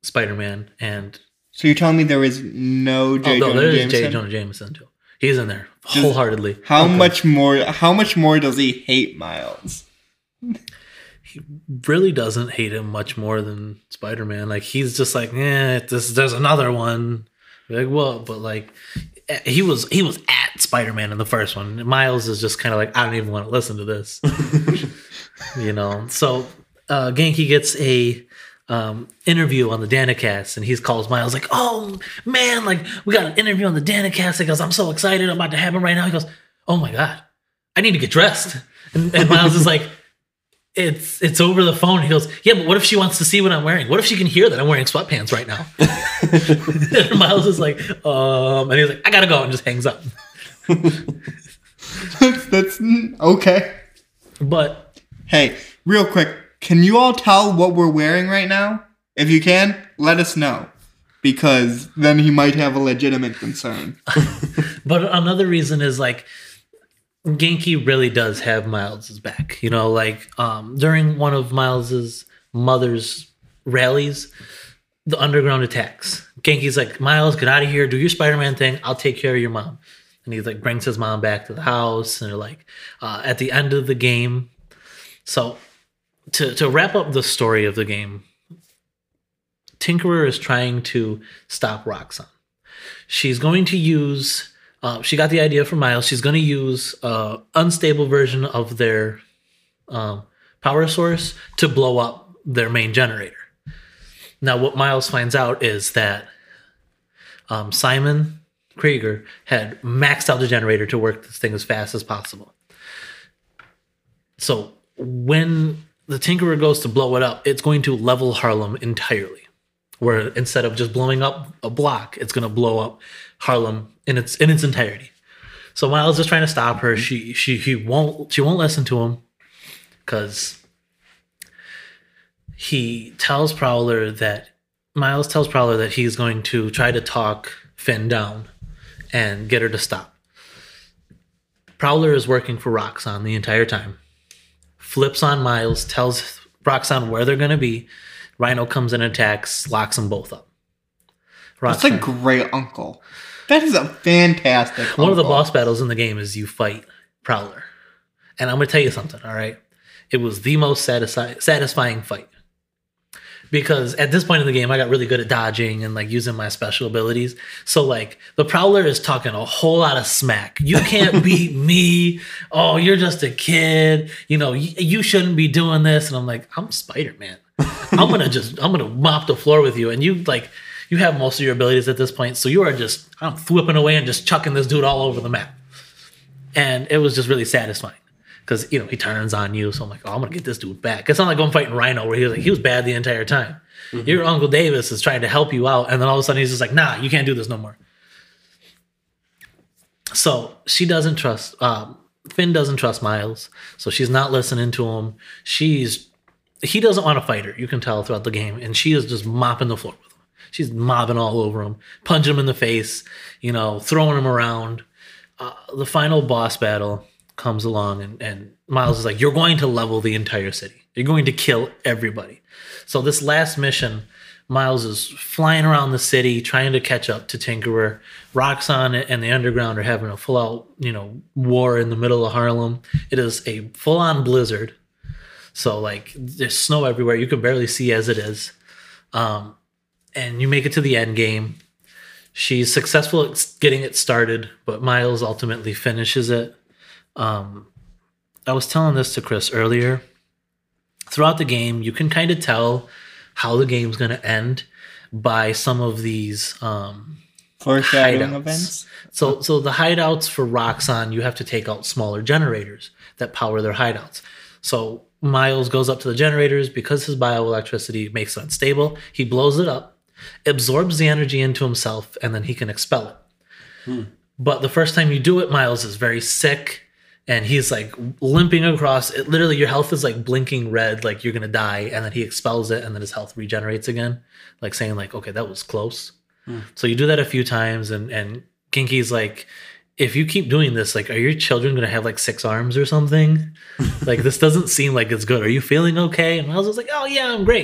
Spider-Man and So you're telling me there is no J. oh no, Jonah there is Jameson? J. Jonah Jameson too. He's in there wholeheartedly. How Okay. much more? How much more does he hate Miles? He really doesn't hate him much more than Spider-Man. Like he's just like, eh, this, there's another one. Like, well, but like he was he was at Spider-Man in the first one. Miles is just kind of like, I don't even want to listen to this. You know. So uh, Genki gets a um, interview on the Danicast, and he calls Miles like, "Oh man, like we got an interview on the Danicast." He goes, "I'm so excited about to happen right now." He goes, "Oh my god, I need to get dressed." And, and Miles is like, It's it's over the phone. He goes, "Yeah, but what if she wants to see what I'm wearing? What if she can hear that I'm wearing sweatpants right now?" And Miles is like, um, and he's like, "I gotta go," and just hangs up. that's, that's okay. But Hey, real quick, can you all tell what we're wearing right now? If you can, let us know, because then he might have a legitimate concern. but another reason is like Genki really does have Miles's back. You know, like um, during one of Miles's mother's rallies, the underground attacks. Genki's like, "Miles, get out of here. Do your Spider-Man thing. I'll take care of your mom." And he like brings his mom back to the house. And they're like, uh, at the end of the game. So to to wrap up the story of the game, Tinkerer is trying to stop Roxxon. She's going to use. Uh, she got the idea from Miles. She's going to use an unstable version of their um, power source to blow up their main generator. Now, what Miles finds out is that um, Simon Krieger had maxed out the generator to work this thing as fast as possible. So when the Tinkerer goes to blow it up, it's going to level Harlem entirely. Where instead of just blowing up a block, it's going to blow up Harlem in its in its entirety. So Miles is trying to stop her. She she he won't she won't listen to him because he tells Prowler that Miles tells Prowler that he's going to try to talk Finn down and get her to stop. Prowler is working for Roxxon the entire time. Flips on Miles, tells Roxxon where they're going to be. Rhino comes in and attacks, locks them both up. That's a Roxxon- great uncle. That is a fantastic One of the uncle. boss battles in the game is you fight Prowler. And I'm going to tell you something, all right? It was the most satisfi- satisfying fight. Because at this point in the game, I got really good at dodging and like using my special abilities. So like the Prowler is talking a whole lot of smack. You can't beat me. Oh, you're just a kid. You know, y- you shouldn't be doing this. And I'm like, I'm Spider-Man. I'm going to just, I'm going to mop the floor with you. And you like, you have most of your abilities at this point. So you are just, I'm whipping away and just chucking this dude all over the map. And it was just really satisfying. Because, you know, he turns on you. So I'm like, oh, I'm going to get this dude back. It's not like I'm fighting Rhino where he was like, he was bad the entire time. Mm-hmm. Your Uncle Davis is trying to help you out. And then all of a sudden he's just like, nah, you can't do this no more. So she doesn't trust, um, Finn doesn't trust Miles. So she's not listening to him. She's, he doesn't want to fight her. You can tell throughout the game. And she is just mopping the floor with him. She's mobbing all over him, punching him in the face, you know, throwing him around. Uh, the final boss battle comes along and, and Miles is like, you're going to level the entire city. You're going to kill everybody. So this last mission, Miles is flying around the city trying to catch up to Tinkerer. Roxxon and the Underground are having a full-out, you know, war in the middle of Harlem. It is a full-on blizzard. So, like, there's snow everywhere. You can barely see as it is. Um, and you make it to the end game. She's successful at getting it started, but Miles ultimately finishes it. Um, I was telling this to Chris earlier. Throughout the game, you can kind of tell how the game's going to end by some of these um, foreshadowing hideouts. events. So, so the hideouts for Roxxon, you have to take out smaller generators that power their hideouts. So Miles goes up to the generators because his bioelectricity makes it unstable. He blows it up, absorbs the energy into himself, and then he can expel it. Hmm. But the first time you do it, Miles is very sick. And he's like limping across it. Literally, your health is like blinking red, like you're going to die. And then he expels it, and then his health regenerates again. Like saying, like, okay, that was close. Hmm. So you do that a few times. And, and Genki's like, if you keep doing this, like, are your children going to have like six arms or something? Like, this doesn't seem like it's good. Are you feeling okay? And Miles was like, oh, yeah, I'm great.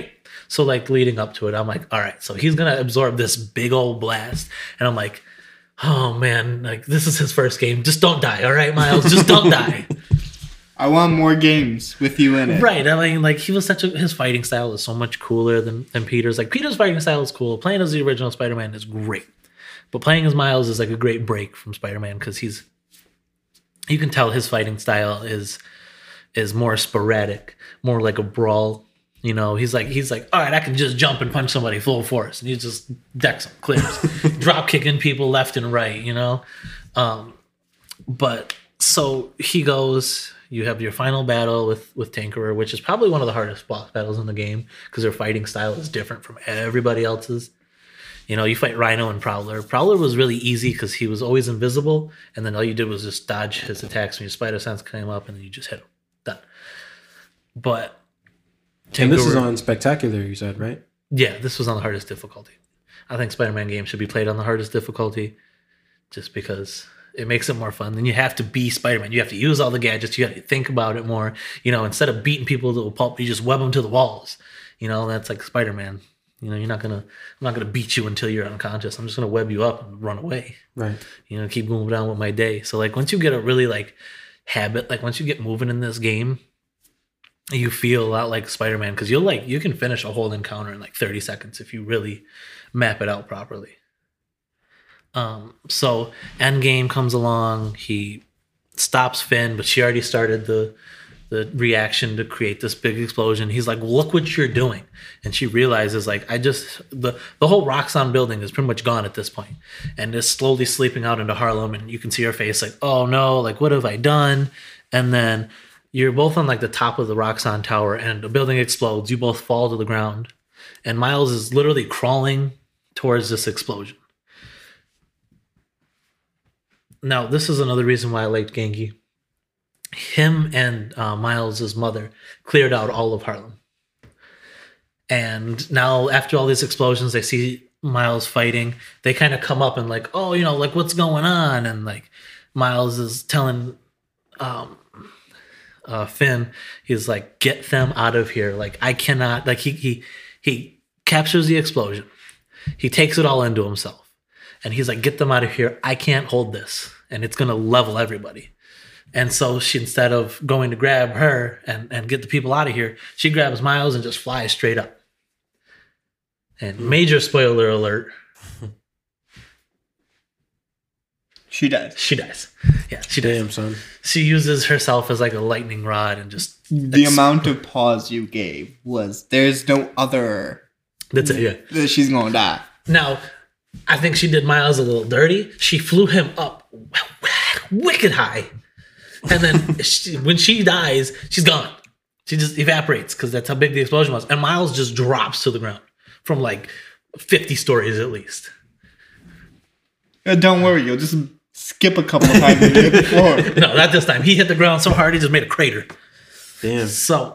So like leading up to it, I'm like, all right, so he's gonna absorb this big old blast, and I'm like, oh man, like this is his first game. Just don't die, all right, Miles. Just don't die. I want more games with you in it. Right. I mean, like he was such a his fighting style is so much cooler than than Peter's. Like Peter's fighting style is cool. Playing as the original Spider-Man is great, but playing as Miles is like a great break from Spider-Man because he's you can tell his fighting style is is more sporadic, more like a brawl. You know, he's like he's like, all right, I can just jump and punch somebody full force, and he just decks them, clears, drop kicking people left and right. You know, um, but so he goes. You have your final battle with with Tinkerer, which is probably one of the hardest boss battles in the game because their fighting style is different from everybody else's. You know, you fight Rhino and Prowler. Prowler was really easy because he was always invisible, and then all you did was just dodge his attacks when your spider sense came up, and then you just hit him. Done. But Tinkerer, and this is on Spectacular, you said, right? Yeah, this was on the hardest difficulty. I think Spider-Man games should be played on the hardest difficulty just because it makes it more fun. Then you have to be Spider-Man. You have to use all the gadgets. You have to think about it more. You know, instead of beating people to a pulp, you just web them to the walls. You know, that's like Spider-Man. You know, you're not gonna. I'm not gonna beat you until you're unconscious. I'm just gonna web you up and run away. Right. You know, keep moving down with my day. So like, once you get a really like habit, like once you get moving in this game, you feel a lot like Spider-Man because you'll like you can finish a whole encounter in like thirty seconds if you really map it out properly. Um, so Endgame comes along, he stops Finn, but she already started the the reaction to create this big explosion. He's like, look what you're doing. And she realizes like I just the the whole Roxxon building is pretty much gone at this point. And is slowly sleeping out into Harlem, and you can see her face like, oh no, like what have I done? And then you're both on like the top of the Roxxon tower and the building explodes, you both fall to the ground. And Miles is literally crawling towards this explosion. Now, this is another reason why I liked Ganke. Him and uh, Miles' mother cleared out all of Harlem. And now, after all these explosions, they see Miles fighting. They kind of come up and like, oh, you know, like, what's going on? And like, Miles is telling um, uh, Finn, he's like, get them out of here. Like, I cannot, like, he he he captures the explosion. He takes it all into himself. And he's like, get them out of here. I can't hold this. And it's going to level everybody. And so she, instead of going to grab her and, and get the people out of here, she grabs Miles and just flies straight up. And major spoiler alert. She dies. She dies. Yeah, she dies. Damn, son. She uses herself as like a lightning rod and just... The ex- amount of pause you gave was, there's no other... That's it, yeah. That she's going to die. Now... I think she did Miles a little dirty. She flew him up wicked high. And then she, when she dies, she's gone. She just evaporates because that's how big the explosion was. And Miles just drops to the ground from like fifty stories at least. Uh, don't worry, you'll just skip a couple of times and hit the floor. No, not this time. He hit the ground so hard he just made a crater. Damn. So,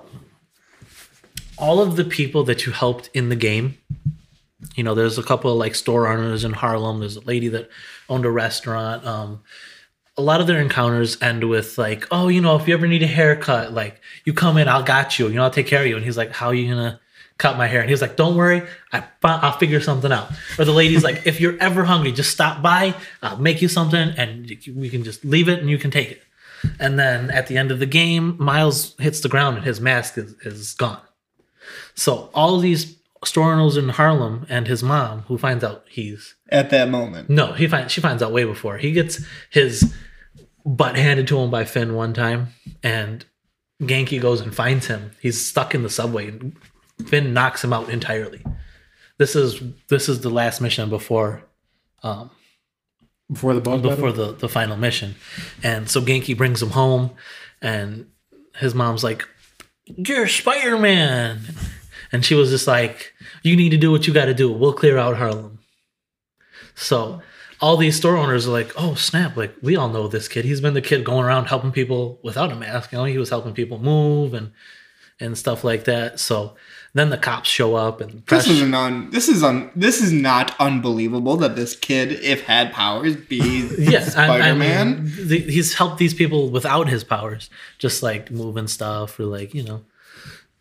all of the people that you helped in the game... You know, there's a couple of like store owners in Harlem. There's a lady that owned a restaurant. Um, a lot of their encounters end with like, oh, you know, if you ever need a haircut, like you come in, I'll got you. You know, I'll take care of you. And he's like, how are you gonna cut my hair? And he's like, don't worry, I, I'll figure something out. Or the lady's like, if you're ever hungry, just stop by. I'll make you something, and we can just leave it, and you can take it. And then at the end of the game, Miles hits the ground, and his mask is, is gone. So all these store owners in Harlem and his mom, who finds out he's at that moment. No, he finds she finds out way before. He gets his butt handed to him by Finn one time, and Ganke goes and finds him. He's stuck in the subway, and Finn knocks him out entirely. This is this is the last mission before, um, before the boss before battle? the the final mission, and so Ganke brings him home, and his mom's like, "You're Spider-Man." And she was just like, you need to do what you got to do. We'll clear out Harlem. So all these store owners are like, oh, snap. Like, we all know this kid. He's been the kid going around helping people without a mask. You know, he was helping people move and and stuff like that. So then the cops show up. and This is non. This is un. This is not unbelievable that this kid, if had powers, be yeah, Spider-Man. I, I mean, the, he's helped these people without his powers. Just like moving stuff or like, you know.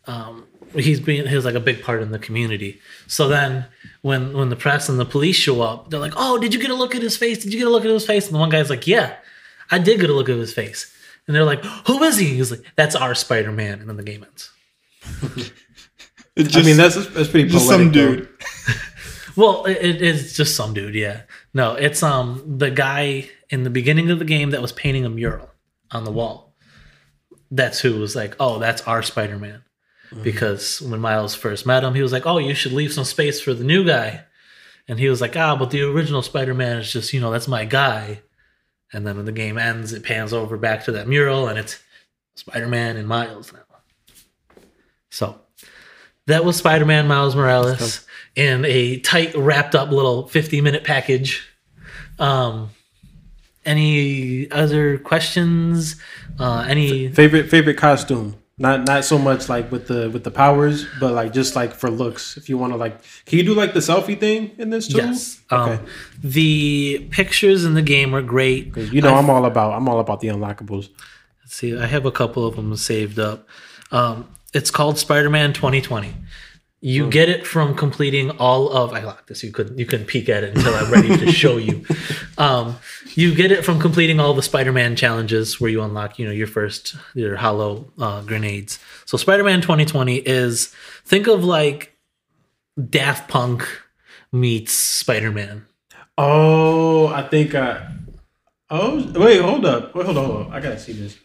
um, he's being he was like a big part in the community. So then when when the press and the police show up, they're like, "Oh, did you get a look at his face? Did you get a look at his face?" And the one guy's like, "Yeah, I did get a look at his face." And they're like, "Who is he?" He's like, "That's our Spider-Man." And then the game ends. Just, I mean, that's that's pretty just poetic, some dude. Well, it, it is just some dude, yeah. No, it's um the guy in the beginning of the game that was painting a mural on the wall. That's who was like, "Oh, that's our Spider-Man." Mm-hmm. Because when Miles first met him, he was like, "Oh, you should leave some space for the new guy." And he was like, "Ah, but the original Spider-Man is just, you know, that's my guy." And then when the game ends, it pans over back to that mural, and it's Spider-Man and Miles now. So that was Spider-Man Miles Morales in a tight, wrapped up little fifty minute package. Um, any other questions? Uh, any favorite favorite costume? Not not so much like with the with the powers, but like just like for looks. If you want to like, can you do like the selfie thing in this too? Yes. Okay. Um, the pictures in the game are great. Because you know I've, I'm all about I'm all about the unlockables. Let's see, I have a couple of them saved up. Um, it's called Spider-Man twenty twenty. You mm. get it from completing all of. I locked this. You couldn't. You couldn't peek at it until I'm ready to show you. Um, you get it from completing all the Spider-Man challenges where you unlock, you know, your first your hollow uh, grenades. So Spider-Man twenty twenty is, think of like Daft Punk meets Spider-Man. Oh, I think. I, oh, wait, hold up. Wait, hold on, hold on. I gotta see this.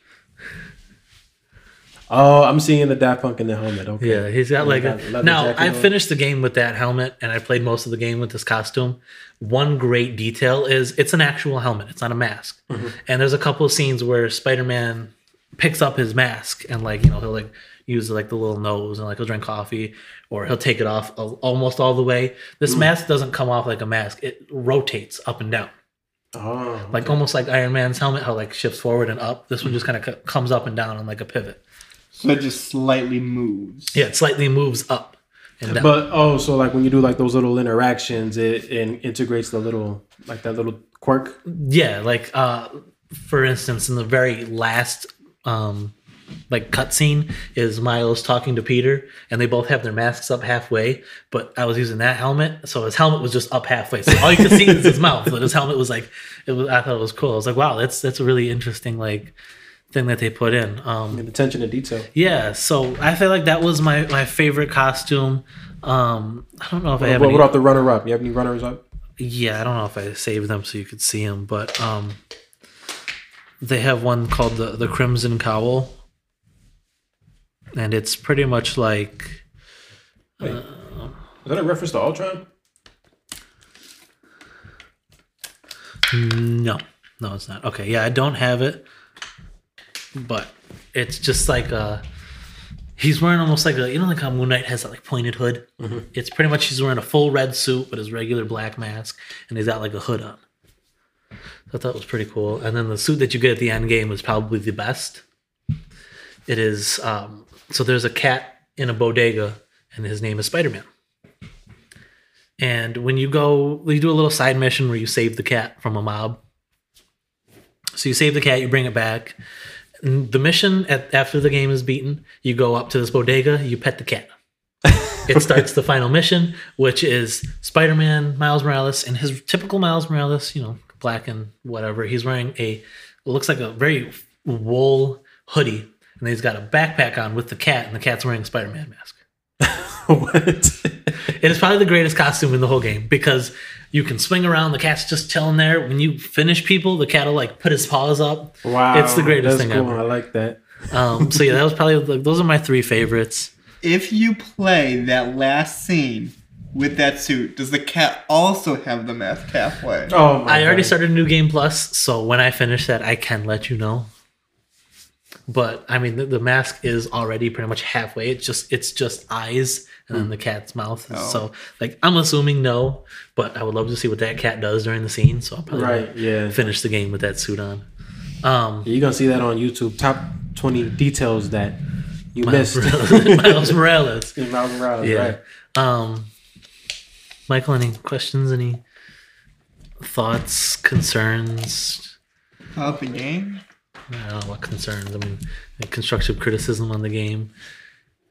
Oh, I'm seeing the Daft Punk in the helmet. Okay. Yeah, he's got like got a. Now, I finished the game with that helmet, and I played most of the game with this costume. One great detail is it's an actual helmet. It's not a mask. Mm-hmm. And there's a couple of scenes where Spider-Man picks up his mask and, like, you know, he'll like use like the little nose and like he'll drink coffee, or he'll take it off almost all the way. This mm. mask doesn't come off like a mask. It rotates up and down. Oh, okay. Like almost like Iron Man's helmet, how like shifts forward and up. This one just kind of c- comes up and down on like a pivot. So it just slightly moves. Yeah, it slightly moves up and down. But oh, so like when you do like those little interactions, it, it integrates the little like that little quirk. Yeah, like uh, for instance, in the very last um, like cutscene is Miles talking to Peter, and they both have their masks up halfway. But I was using that helmet, so his helmet was just up halfway. So all you could see is his mouth. But his helmet was like, it was. I thought it was cool. I was like, wow, that's that's a really interesting like. thing that they put in. Um, and attention to detail. Yeah, so I feel like that was my, my favorite costume. Um, I don't know if what, I have what any. What about the runner up? You have any runners up? Yeah, I don't know if I saved them so you could see them, but um, they have one called the the Crimson Cowl, and it's pretty much like. Wait, uh, is that a reference to Ultron? No, no, it's not. Okay, yeah, I don't have it. But it's just like a, he's wearing almost like a, you know, like how Moon Knight has that like pointed hood. Mm-hmm. It's pretty much he's wearing a full red suit with his regular black mask, and he's got like a hood on. So I thought it was pretty cool. And then the suit that you get at the end game was probably the best. It is um, so there's a cat in a bodega, and his name is Spider-Man. And when you go, you do a little side mission where you save the cat from a mob. So you save the cat, you bring it back. The mission at, after the game is beaten, you go up to this bodega, you pet the cat. It starts the final mission, which is Spider-Man, Miles Morales, and his typical Miles Morales, you know, black and whatever. He's wearing a, looks like a very wool hoodie, and he's got a backpack on with the cat, and the cat's wearing a Spider-Man mask. What? It is probably the greatest costume in the whole game because you can swing around. The cat's just chilling there. When you finish people, the cat will like put his paws up. Wow, it's the greatest that's thing cool. ever. I like that. Um, so yeah, that was probably like, those are my three favorites. If you play that last scene with that suit, does the cat also have the mask halfway? Oh, my I already God. started New Game Plus, so when I finish that, I can let you know. But I mean, the, the mask is already pretty much halfway. It's just it's just eyes and then the cat's mouth. Oh. So like, I'm assuming no, but I would love to see what that cat does during the scene. So I'll probably right, yeah. finish the game with that suit on. Um, yeah, you're gonna see that on YouTube. Top twenty details that you Miles missed. Morales. Miles Morales. Miles Morales. Yeah. Right. Um, Michael, any questions? Any thoughts? Concerns? About the game? I don't know what concerns. I mean, constructive criticism on the game.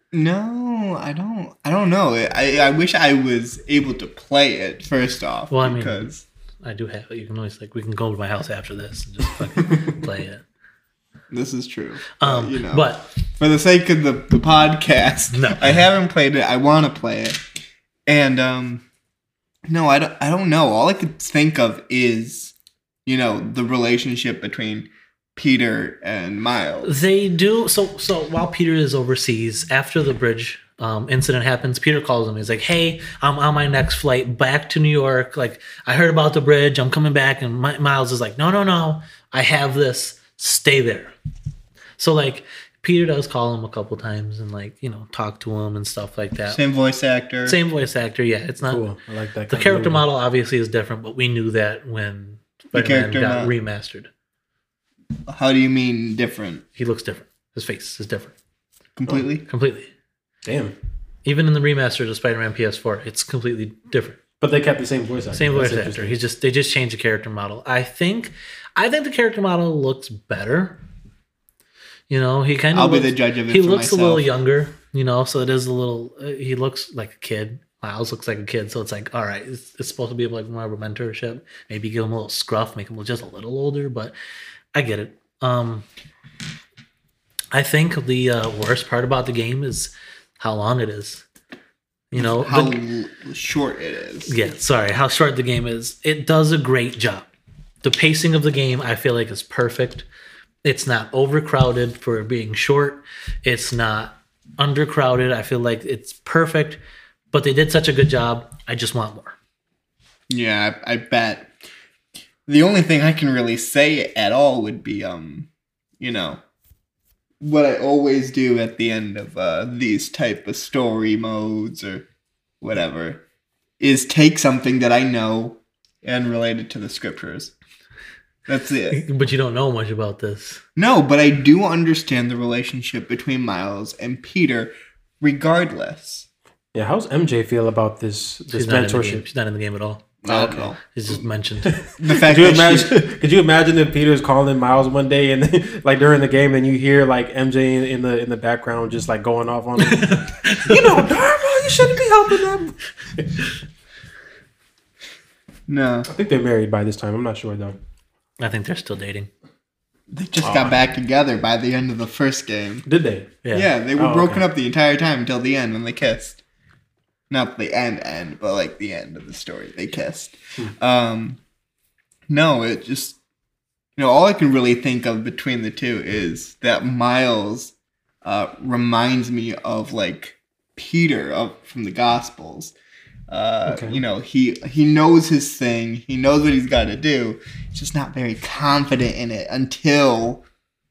No, I don't. I don't know. I I wish I was able to play it first off. Well, I mean, because I do have it. You can always like we can go to my house after this and just fucking play it. this is true. Um, but, you know, but for the sake of the, the podcast, No. I haven't played it. I want to play it, and um, no, I don't. I don't know. All I could think of is, you know, the relationship between Peter and Miles. they do so. So while Peter is overseas, after the bridge um, incident happens, Peter calls him. He's like, "Hey, I'm on my next flight back to New York. Like, I heard about the bridge. I'm coming back." And Mi- Miles is like, "No, no, no. I have this. Stay there." So like, Peter does call him a couple times and like you know talk to him and stuff like that. Same voice actor. Same voice actor. Yeah, it's not. Cool. I like that. The kind of character movie. model obviously is different, but we knew that when Spider-Man character got mo- remastered. How do you mean different? He looks different. His face is different. Completely. Completely. Damn. Even in the remaster of Spider-Man P S four, it's completely different. But they kept the same voice actor. Same voice That's actor. interesting. He's just they just changed the character model. I think I think the character model looks better. You know, he kind of I'll be looks, the judge of it He for looks myself. a little younger, you know, so it is a little uh, he looks like a kid. Miles looks like a kid, so it's like, all right, it's, it's supposed to be like more of a mentorship. Maybe give him a little scruff, make him look just a little older, but I get it. Um, I think the uh, worst part about the game is how long it is. You know, How the- l- short it is. yeah, sorry, how short the game is. It does a great job. The pacing of the game, I feel like, is perfect. It's not overcrowded for being short. It's not undercrowded. I feel like it's perfect. But they did such a good job. I just want more. Yeah, I, I bet. The only thing I can really say at all would be, um, you know, what I always do at the end of uh, these type of story modes or whatever is take something that I know and relate it to the scriptures. That's it. But you don't know much about this. No, but I do understand the relationship between Miles and Peter regardless. Yeah, how's M J feel about this this She's not, in the game. mentorship? She's not in the game at all. Not okay. at all. It's just mentioned. The fact Could you that she- imagine? Could you imagine if Peter's calling Miles one day and then, like during the game, and you hear like M J in, in the in the background just like going off on him? You know, Dharma, you shouldn't be helping them. No, I think they're married by this time. I'm not sure though. I think they're still dating. they just got back together by the end of the first game. Did they? Yeah. Yeah, they were Oh, broken okay. up the entire time until the end when they kissed. Not the end end, but like the end of the story. They kissed. Um, no, it just, you know, all I can really think of between the two is that Miles uh, reminds me of like Peter of from the Gospels. Uh, Okay. You know, he he knows his thing. He knows what he's got to do. He's just not very confident in it until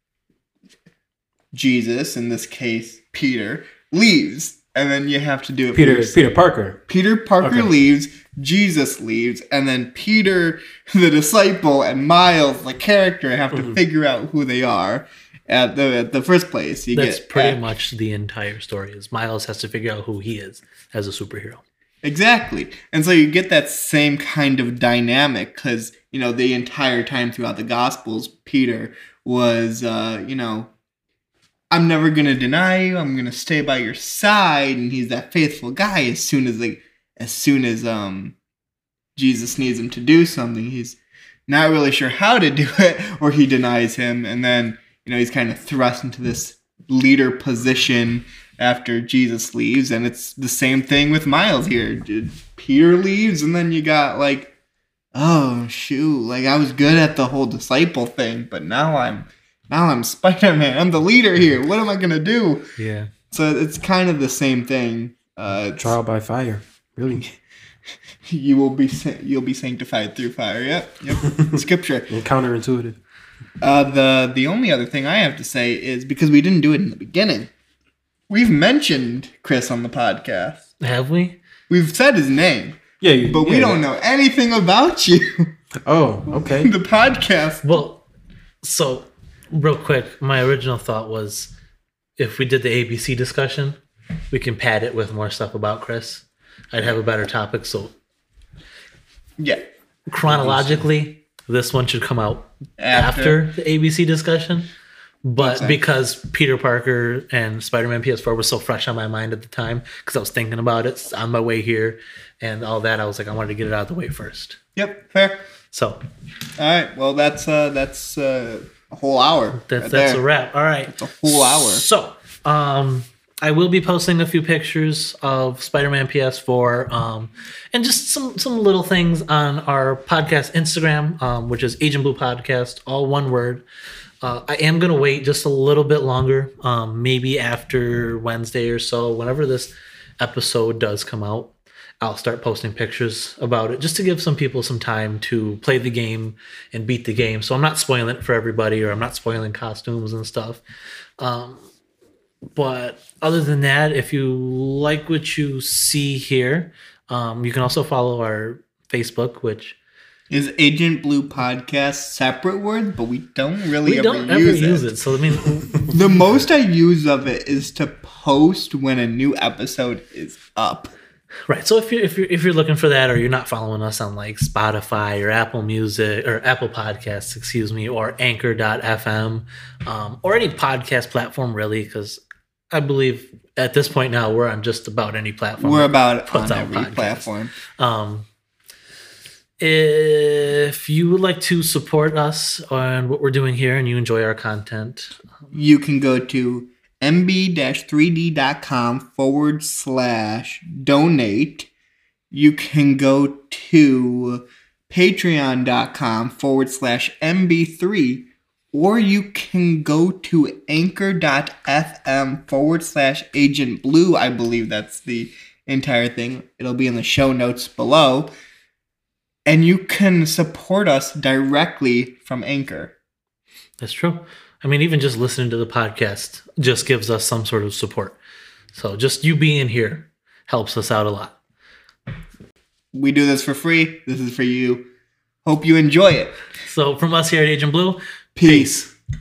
Jesus, in this case Peter, leaves, and then you have to do it. for Peter yourself. Peter Parker. Peter Parker Okay. leaves, Jesus leaves, and then Peter, the disciple, and Miles, the character, have to Mhm. figure out who they are at the at the first place. You That's get pretty at- much the entire story. Is Miles has to figure out who he is as a superhero. Exactly. And so you get that same kind of dynamic because, you know, the entire time throughout the Gospels, Peter was, uh, you know, I'm never going to deny you. I'm going to stay by your side. And he's that faithful guy as soon as, like, as soon as um, Jesus needs him to do something. He's not really sure how to do it, or he denies him. And then, you know, he's kind of thrust into this leader position after Jesus leaves, and it's the same thing with Miles here. Peter leaves, and then you got like, oh shoot, like I was good at the whole disciple thing, but now I'm now I'm Spider-Man. I'm the leader here. What am I gonna do? Yeah. So it's kind of the same thing. Uh, it's- Trial by fire. Really? you will be sa- you'll be sanctified through fire. Yep, yep. Scripture. And counterintuitive. Uh, the the only other thing I have to say is because we didn't do it in the beginning. We've mentioned Chris on the podcast. Have we? We've said his name, Yeah, you, but we yeah. don't know anything about you. Oh, okay. The podcast. Well, so real quick, my original thought was if we did the A B C discussion, we can pad it with more stuff about Chris. I'd have a better topic. So Yeah. chronologically, this one should come out After. after, the A B C discussion. But Okay. because Peter Parker and Spider-Man P S four was so fresh on my mind at the time, because I was thinking about it on my way here and all that, I was like, I wanted to get it out of the way first. Yep, fair. So All right. Well, that's uh, that's uh, a whole hour. that's right that's there. a wrap. All right. It's a whole hour. So, um, I will be posting a few pictures of Spider-Man P S four, um, and just some some little things on our podcast Instagram, um, which is Agent Blue Podcast, all one word. Uh, I am gonna wait just a little bit longer, um, maybe after Wednesday or so, whenever this episode does come out. I'll start posting pictures about it just to give some people some time to play the game and beat the game. So I'm not spoiling it for everybody, or I'm not spoiling costumes and stuff. Um, but other than that, if you like what you see here, um, you can also follow our Facebook, which Is Agent Blue Podcast separate word, but we don't really we ever, don't ever use, use it. it. So I mean, The most I use of it is to post when a new episode is up. right. So if you're if you're if you're looking for that, or you're not following us on like Spotify or Apple Music or Apple Podcasts, excuse me, or Anchor dot f m, um, or any podcast platform really, because I believe at this point now we're on just about any platform. We're about puts on out every podcasts. platform. Um, if you would like to support us on what we're doing here and you enjoy our content, You can go to mb-3d.com forward slash donate. You can go to patreon.com forward slash mb3, or you can go to anchor.fm forward slash agent blue. I believe that's the entire thing. It'll be in the show notes below. And you can support us directly from Anchor. that's true. I mean, even just listening to the podcast just gives us some sort of support. So just you being here helps us out a lot. We do this for free. This is for you. Hope you enjoy it. So from us here at Agent Blue, Peace.